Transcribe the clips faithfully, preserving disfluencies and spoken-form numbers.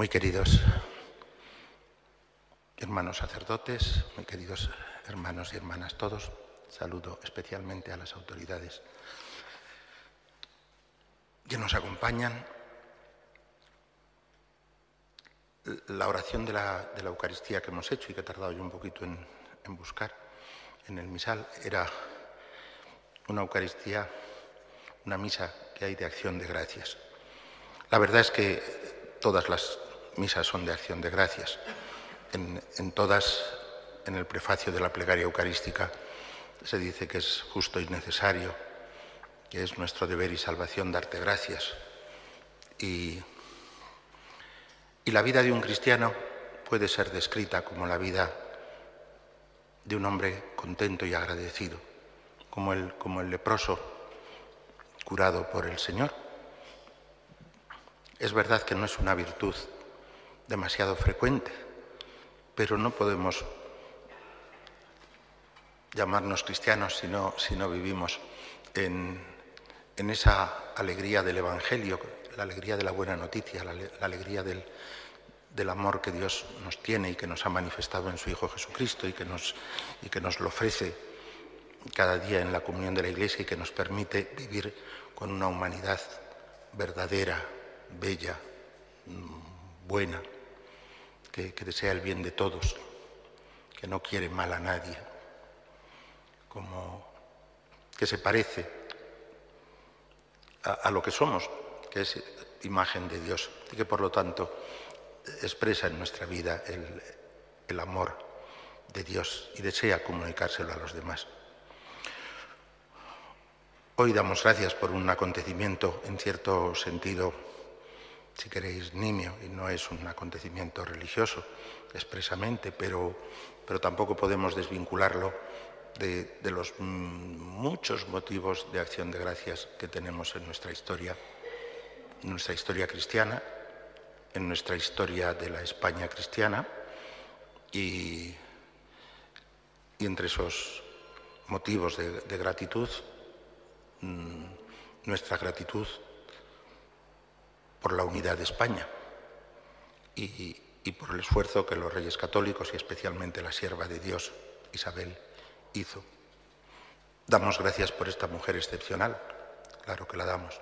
Muy queridos hermanos sacerdotes, muy queridos hermanos y hermanas todos, saludo especialmente a las autoridades que nos acompañan. La oración de la, de la Eucaristía que hemos hecho y que he tardado yo un poquito en, en buscar en el misal era una Eucaristía, una misa que hay de acción de gracias. La verdad es que todas las misas son de acción de gracias. En, en todas, en el prefacio de la plegaria eucarística, se dice que es justo y necesario, que es nuestro deber y salvación darte gracias. Y, y la vida de un cristiano puede ser descrita como la vida de un hombre contento y agradecido, como el, como el leproso curado por el Señor. Es verdad que no es una virtud demasiado frecuente, pero no podemos llamarnos cristianos si no, si no vivimos en, en esa alegría del Evangelio, la alegría de la buena noticia, la, la alegría del, del amor que Dios nos tiene y que nos ha manifestado en su Hijo Jesucristo y que nos, y que nos lo ofrece cada día en la comunión de la Iglesia y que nos permite vivir con una humanidad verdadera, bella, buena, que, que desea el bien de todos, que no quiere mal a nadie, como que se parece a, a lo que somos, que es imagen de Dios, y que por lo tanto expresa en nuestra vida el, el amor de Dios y desea comunicárselo a los demás. Hoy damos gracias por un acontecimiento en cierto sentido, si queréis, nimio, y no es un acontecimiento religioso expresamente, pero, pero tampoco podemos desvincularlo de, de los muchos motivos de acción de gracias que tenemos en nuestra historia, en nuestra historia cristiana, en nuestra historia de la España cristiana, y, y entre esos motivos de, de gratitud, mmm, nuestra gratitud por la unidad de España y, y por el esfuerzo que los reyes católicos y especialmente la sierva de Dios, Isabel, hizo. Damos gracias por esta mujer excepcional, claro que la damos.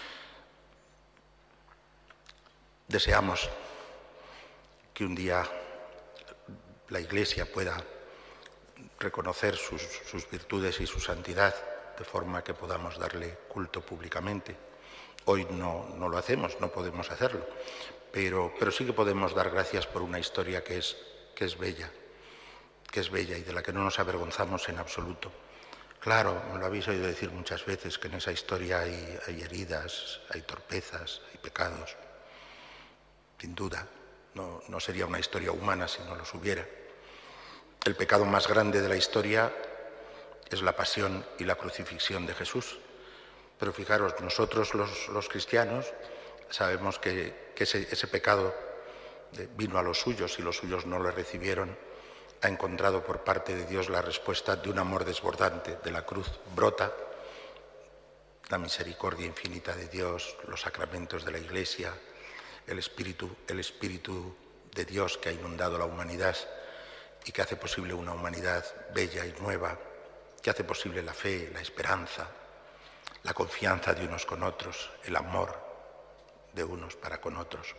Deseamos que un día la Iglesia pueda reconocer sus, sus virtudes y su santidad de forma que podamos darle culto públicamente. Hoy no, no lo hacemos, no podemos hacerlo, pero, pero sí que podemos dar gracias por una historia que es, que es bella, que es bella y de la que no nos avergonzamos en absoluto. Claro, me lo habéis oído decir muchas veces, que en esa historia hay, hay heridas, hay torpezas, hay pecados. Sin duda, no, no sería una historia humana si no los hubiera. El pecado más grande de la historia es la pasión y la crucifixión de Jesús. Pero fijaros, nosotros los, los cristianos sabemos que, que ese, ese pecado vino a los suyos y los suyos no le recibieron. Ha encontrado por parte de Dios la respuesta de un amor desbordante. De la cruz brota la misericordia infinita de Dios, los sacramentos de la Iglesia, el Espíritu, el Espíritu de Dios que ha inundado la humanidad y que hace posible una humanidad bella y nueva, que hace posible la fe, la esperanza, la confianza de unos con otros, el amor de unos para con otros.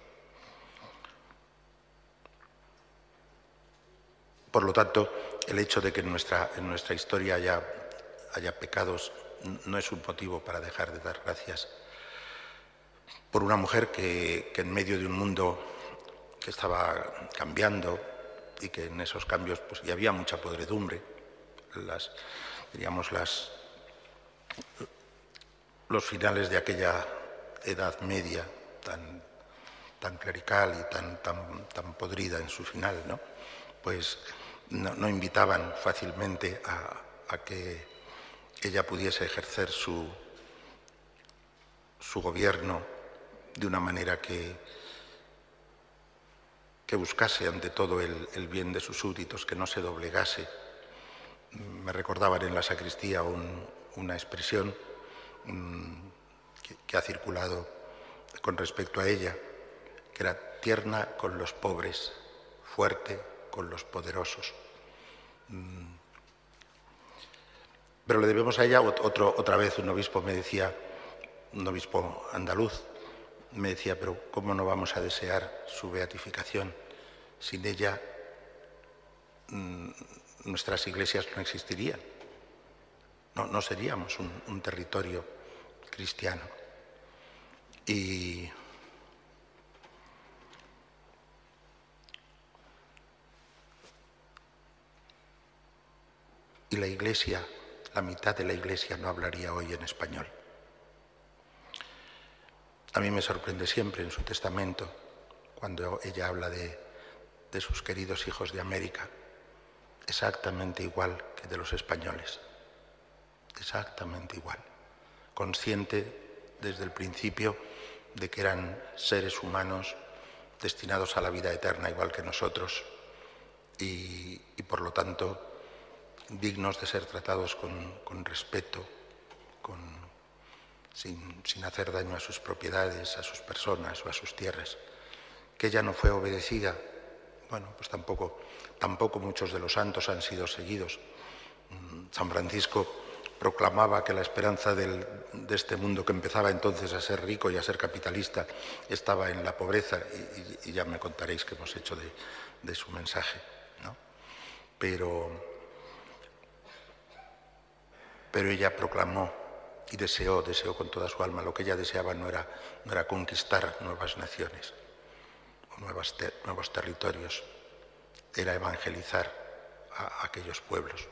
Por lo tanto, el hecho de que en nuestra, en nuestra historia haya, haya pecados no es un motivo para dejar de dar gracias por una mujer que, que en medio de un mundo que estaba cambiando y que en esos cambios pues, y había mucha podredumbre, las, diríamos las... los finales de aquella Edad Media tan, tan clerical y tan, tan, tan podrida en su final, ¿no? Pues no, no invitaban fácilmente a, a que ella pudiese ejercer su, su gobierno de una manera que, que buscase ante todo el, el bien de sus súbditos, que no se doblegase. Me recordaban en la sacristía un, una expresión que, que ha circulado con respecto a ella, que era tierna con los pobres, fuerte con los poderosos. Pero le debemos a ella, otro, otra vez un obispo me decía, un obispo andaluz, me decía, pero ¿cómo no vamos a desear su beatificación? Sin ella mmm, nuestras iglesias no existirían, no, no seríamos un, un territorio cristiano. Y Y la Iglesia, la mitad de la Iglesia no hablaría hoy en español. A mí me sorprende siempre en su testamento, cuando ella habla de, de sus queridos hijos de América, exactamente igual que de los españoles, exactamente igual, consciente desde el principio de que eran seres humanos destinados a la vida eterna igual que nosotros y, y por lo tanto dignos de ser tratados con, con respeto, con, sin, sin hacer daño a sus propiedades, a sus personas o a sus tierras. Que ella no fue obedecida, bueno, pues tampoco, tampoco muchos de los santos han sido seguidos. San Francisco proclamaba que la esperanza del, de este mundo que empezaba entonces a ser rico y a ser capitalista estaba en la pobreza y, y, y ya me contaréis qué hemos hecho de, de su mensaje, ¿no? Pero... Pero ella proclamó y deseó, deseó con toda su alma. Lo que ella deseaba no era, no era conquistar nuevas naciones o nuevas ter, nuevos territorios, era evangelizar a, a aquellos pueblos.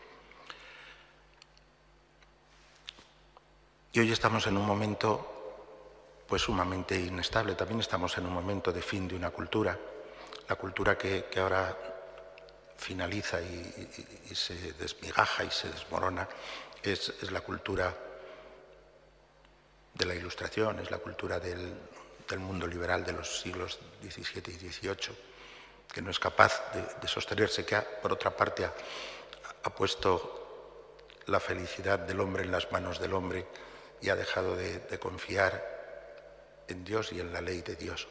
Y hoy estamos en un momento pues sumamente inestable. También estamos en un momento de fin de una cultura, la cultura que, que ahora finaliza y, y, y se desmigaja y se desmorona. Es, es la cultura de la Ilustración, es la cultura del, del mundo liberal de los siglos diecisiete y dieciocho, que no es capaz de, de sostenerse, que ha, por otra parte ha, ha puesto la felicidad del hombre en las manos del hombre y ha dejado de, de confiar en Dios y en la ley de Dios.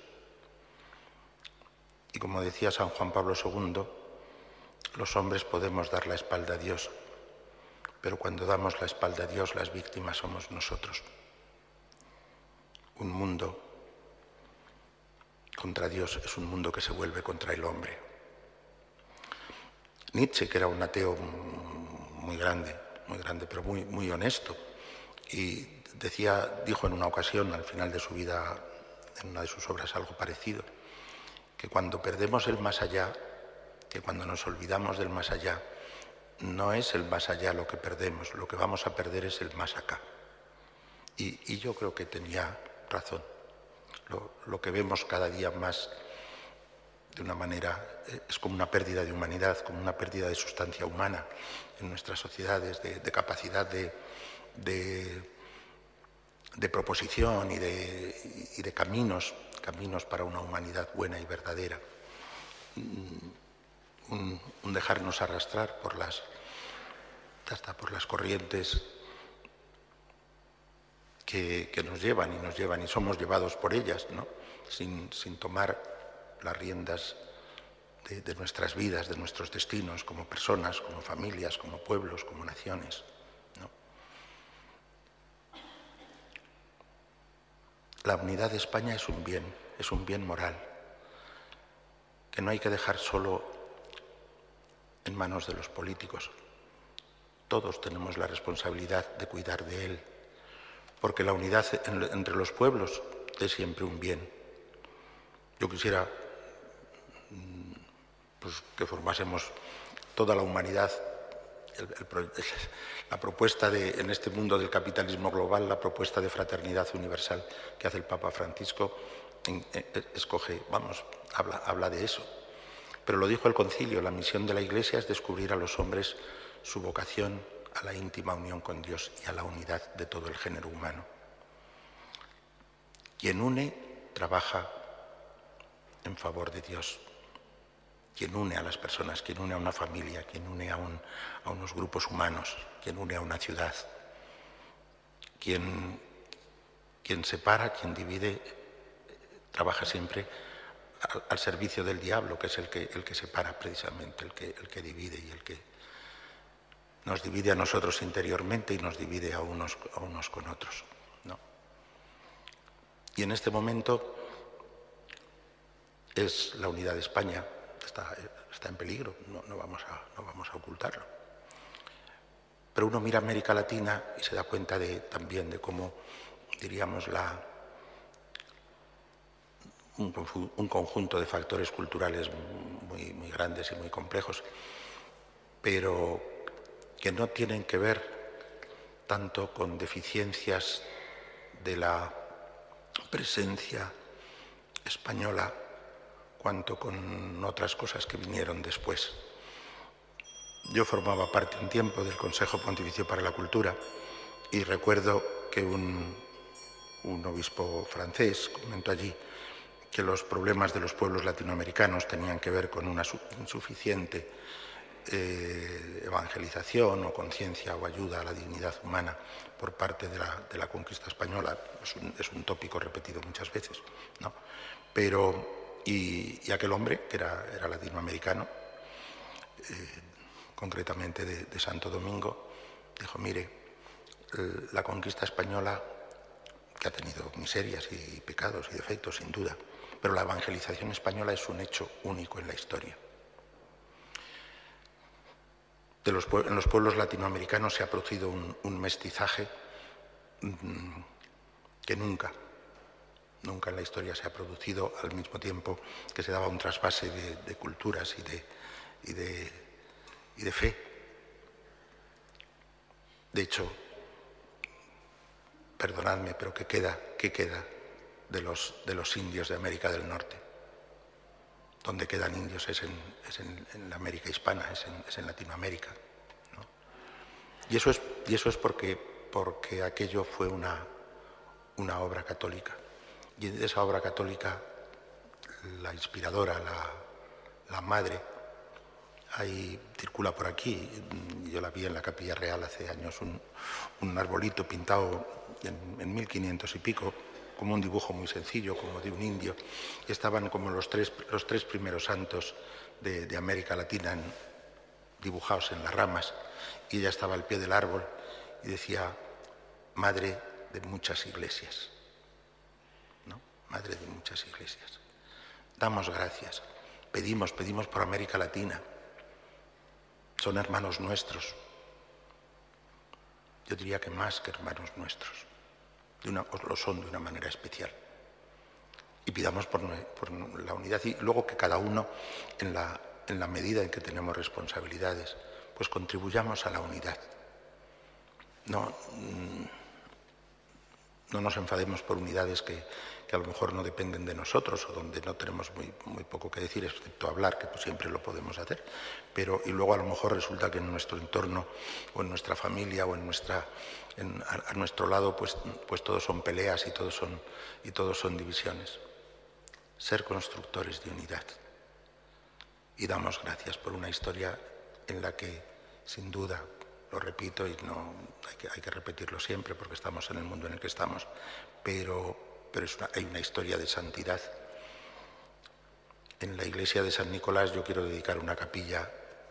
Y como decía San Juan Pablo segundo, los hombres podemos dar la espalda a Dios, pero cuando damos la espalda a Dios, las víctimas somos nosotros. Un mundo contra Dios es un mundo que se vuelve contra el hombre. Nietzsche, que era un ateo muy grande, muy grande, pero muy, muy honesto, y decía, dijo en una ocasión, al final de su vida, en una de sus obras, algo parecido, que cuando perdemos el más allá, que cuando nos olvidamos del más allá, no es el más allá lo que perdemos, lo que vamos a perder es el más acá. Y, y yo creo que tenía razón. Lo, lo que vemos cada día más de una manera es como una pérdida de humanidad, como una pérdida de sustancia humana en nuestras sociedades, de, de capacidad de, de, de proposición y de, y de caminos, caminos para una humanidad buena y verdadera. Un, un dejarnos arrastrar por las, hasta por las corrientes que, que nos llevan y nos llevan y somos llevados por ellas, ¿no? sin, sin tomar las riendas de, de nuestras vidas, de nuestros destinos como personas, como familias, como pueblos, como naciones, ¿no? La unidad de España es un bien, es un bien moral, que no hay que dejar solo en manos de los políticos. Todos tenemos la responsabilidad de cuidar de él, porque la unidad entre los pueblos es siempre un bien. Yo quisiera pues, que formásemos toda la humanidad. El, el, la propuesta de, en este mundo del capitalismo global, la propuesta de fraternidad universal que hace el Papa Francisco, en, en, escoge, vamos, habla, habla de eso. Pero lo dijo el concilio, la misión de la Iglesia es descubrir a los hombres su vocación a la íntima unión con Dios y a la unidad de todo el género humano. Quien une, trabaja en favor de Dios. Quien une a las personas, quien une a una familia, quien une a, un, a unos grupos humanos, quien une a una ciudad, quien, quien separa, quien divide, trabaja siempre al, al servicio del diablo, que es el que, el que separa precisamente, el que, el que divide y el que nos divide a nosotros interiormente y nos divide a unos, a unos con otros, ¿no? Y en este momento es la unidad de España, está, está en peligro, no, no, vamos a, no vamos a ocultarlo. Pero uno mira América Latina y se da cuenta de, también de cómo, diríamos, la, un, un conjunto de factores culturales muy, muy grandes y muy complejos, pero que no tienen que ver tanto con deficiencias de la presencia española cuanto con otras cosas que vinieron después. Yo formaba parte un tiempo del Consejo Pontificio para la Cultura y recuerdo que un, un obispo francés comentó allí que los problemas de los pueblos latinoamericanos tenían que ver con una insuficiente eh, evangelización o conciencia o ayuda a la dignidad humana por parte de la, de la conquista española. Es un, es un tópico repetido muchas veces, ¿no? Pero, y, y aquel hombre, que era, era latinoamericano, eh, concretamente de, de Santo Domingo, dijo, mire, la conquista española, que ha tenido miserias y pecados y defectos, sin duda, pero la evangelización española es un hecho único en la historia. De los, en los pueblos latinoamericanos se ha producido un, un mestizaje mmm, que nunca, nunca en la historia se ha producido al mismo tiempo que se daba un trasvase de, de culturas y de, y, de, y de fe. De hecho, perdonadme, pero ¿qué queda, qué queda de, los, de los indios de América del Norte? Donde quedan indios es en, es en, en la América hispana, es en, es en Latinoamérica, ¿no? Y eso es, y eso es porque, porque aquello fue una, una obra católica. Y de esa obra católica, la inspiradora, la, la madre, ahí circula por aquí, yo la vi en la Capilla Real hace años, un, un arbolito pintado en, en mil quinientos y pico, como un dibujo muy sencillo, como de un indio, y estaban como los tres, los tres primeros santos de, de América Latina en, dibujados en las ramas, y ella estaba al pie del árbol y decía, madre de muchas iglesias, ¿no? Madre de muchas iglesias. Damos gracias, pedimos, pedimos por América Latina, son hermanos nuestros, yo diría que más que hermanos nuestros. De una, os lo son de una manera especial. Y pidamos por, por la unidad y luego que cada uno, en la, en la medida en que tenemos responsabilidades, pues contribuyamos a la unidad. No, no nos enfademos por unidades que, que a lo mejor no dependen de nosotros o donde no tenemos muy, muy poco que decir, excepto hablar, que pues siempre lo podemos hacer. Pero, y luego a lo mejor resulta que en nuestro entorno o en nuestra familia o en nuestra... En, a, a nuestro lado pues, pues todos son peleas y todos son, y todos son divisiones. Ser constructores de unidad. Y damos gracias por una historia en la que, sin duda, lo repito y no hay que, hay que repetirlo siempre porque estamos en el mundo en el que estamos, pero, pero es una, hay una historia de santidad. En la iglesia de San Nicolás yo quiero dedicar una capilla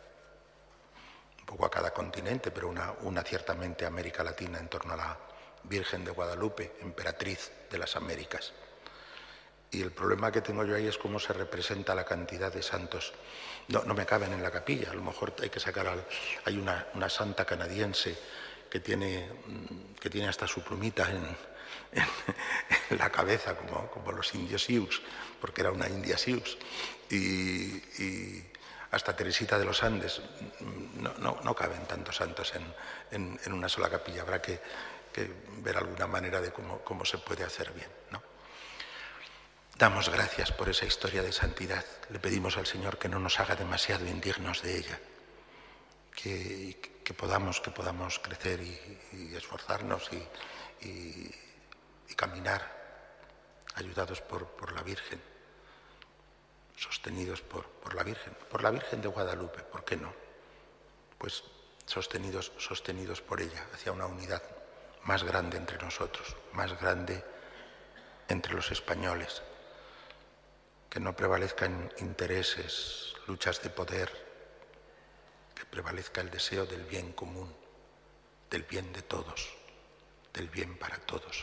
un poco a cada continente, pero una, una ciertamente a América Latina en torno a la Virgen de Guadalupe, emperatriz de las Américas. Y el problema que tengo yo ahí es cómo se representa la cantidad de santos. No, no me caben en la capilla, a lo mejor hay que sacar... Al, hay una, una santa canadiense que tiene, que tiene hasta su plumita en, en, en la cabeza, como, como los indios Sioux, porque era una india Sioux. Y... y hasta Teresita de los Andes, no, no, no caben tantos santos en, en, en una sola capilla, habrá que, que ver alguna manera de cómo, cómo se puede hacer bien, ¿no? Damos gracias por esa historia de santidad, le pedimos al Señor que no nos haga demasiado indignos de ella, que, que, podamos, que podamos crecer y, y esforzarnos y, y, y caminar ayudados por, por la Virgen, sostenidos por, por la Virgen, por la Virgen de Guadalupe, ¿por qué no? Pues sostenidos, sostenidos por ella, hacia una unidad más grande entre nosotros, más grande entre los españoles. que no prevalezcan intereses, luchas de poder, que prevalezca el deseo del bien común, del bien de todos, del bien para todos.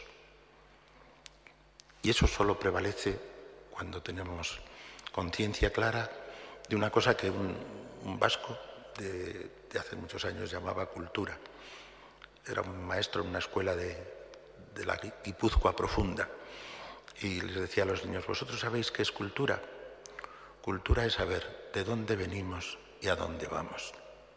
Y eso solo prevalece cuando tenemos conciencia clara de una cosa que un, un vasco de, de hace muchos años llamaba cultura. Era un maestro en una escuela de, de la Guipúzcoa profunda y les decía a los niños: ¿vosotros sabéis qué es cultura? Cultura es saber de dónde venimos y a dónde vamos.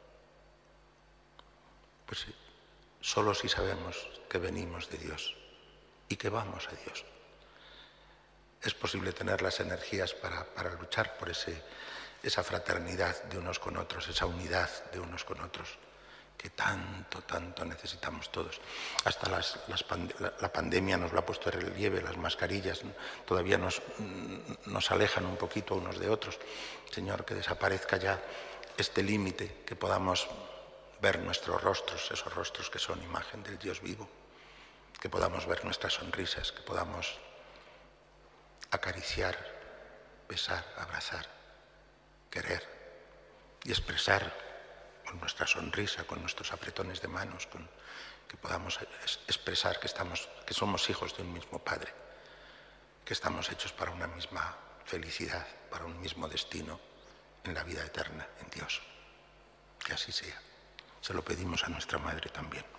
Pues sí, solo si sabemos que venimos de Dios y que vamos a Dios, es posible tener las energías para, para luchar por ese, esa fraternidad de unos con otros, esa unidad de unos con otros, que tanto, tanto necesitamos todos. Hasta las, las pand la, la pandemia nos lo ha puesto en relieve, las mascarillas todavía nos, nos alejan un poquito unos de otros. Señor, que desaparezca ya este límite, que podamos ver nuestros rostros, esos rostros que son imagen del Dios vivo, que podamos ver nuestras sonrisas, que podamos acariciar, besar, abrazar, querer y expresar con nuestra sonrisa, con nuestros apretones de manos, con, que podamos expresar que, estamos, que somos hijos de un mismo Padre, que estamos hechos para una misma felicidad, para un mismo destino en la vida eterna, en Dios. Que así sea. Se lo pedimos a nuestra Madre también.